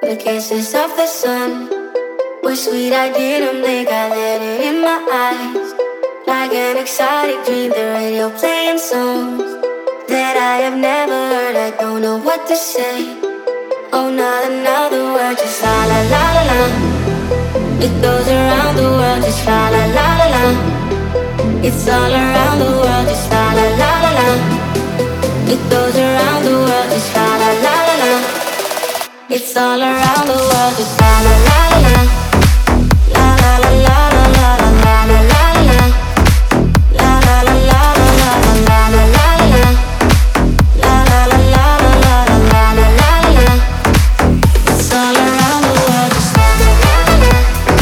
The kisses of the sun were sweet, I didn't blink, I let it in my eyes. Like an exotic dream, the radio playing songs that I have never heard. I don't know what to say. Oh, not another word, just la la la la la. It goes around the world, just la la la la la. It's all around the world, just la la la la la. It goes around the world, just la la la la la. It's all around the world, just la la la la la. La la la la la la la la la la. La la la la la la la la la la. La la la la la la la la la la. It's all around the world, just la la la la.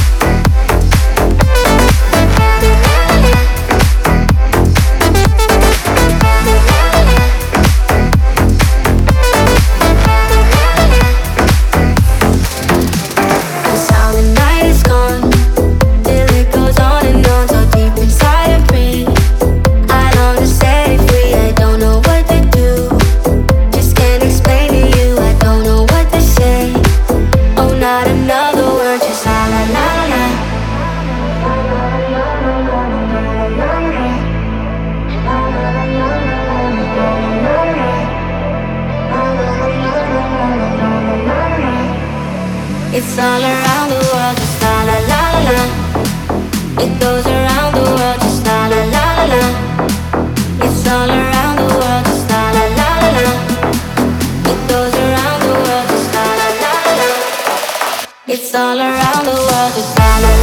It's all around the world, just la la la la la. It goes around the world, just la la la la la. It's all around the world, just la la la la la. It goes around the world, just la la la la la. It's all around the world, just la la.